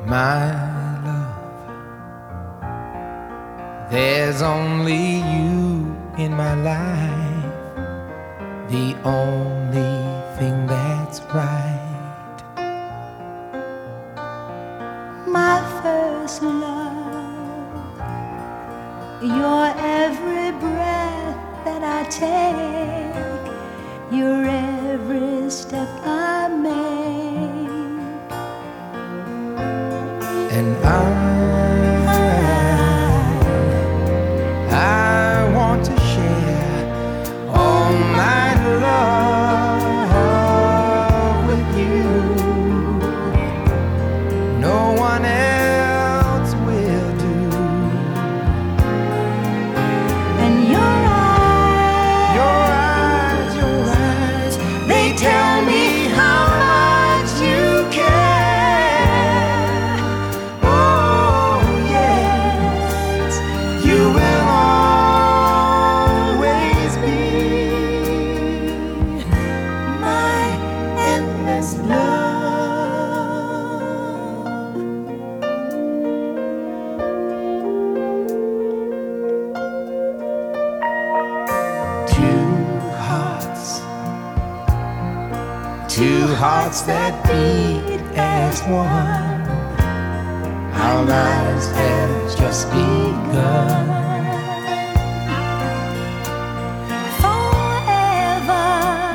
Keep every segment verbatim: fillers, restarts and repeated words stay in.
My love, there's only you in my life, the only thing that's right. My first love, your every breath that I take, your every step I make. And I, I want to share all my love with you. No one else will do. And your eyes, Your eyes, your eyes, they tell me how much you care. You will always be my endless love. Two hearts, two hearts that beat as one. Our lives have just begun. forever,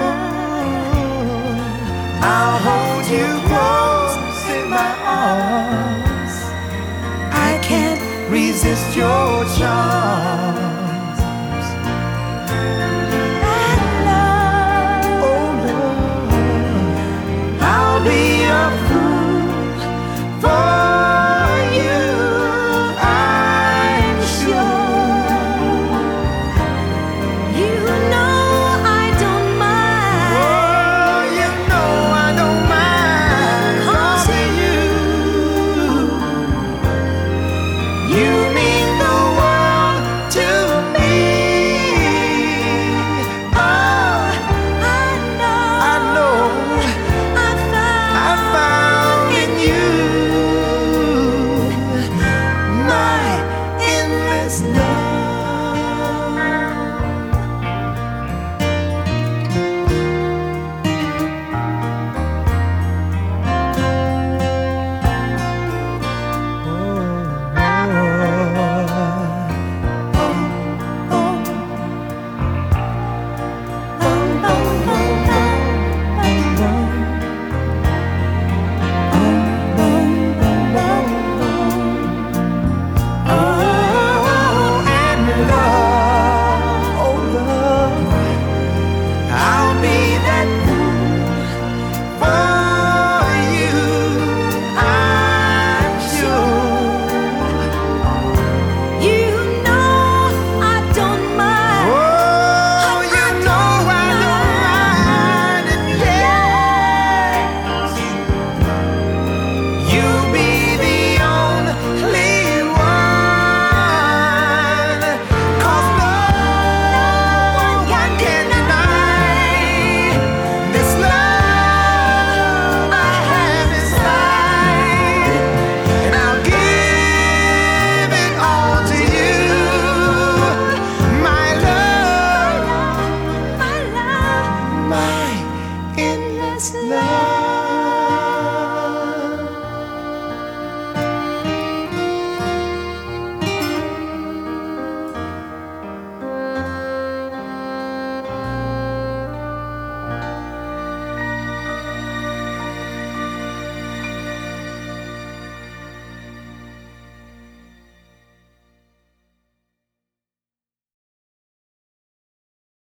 I'll hold you close in my arms. I can't resist your charms. and love, Oh Lord, I'll be a fool for you, I'm sure. you know I don't mind. Oh, you know I don't mind. 'Cause you, you mean the world to me. Oh, I know, I know I found, I found in you my endless love. Oh, and love, oh love, I'll be that fool for you, I'm sure. you know I don't mind. Oh, you know I don't mind, and yes, you'll be the only one. 'Cause no one can deny this love I have inside, and I'll give it all to you, my love, My love, my endless love.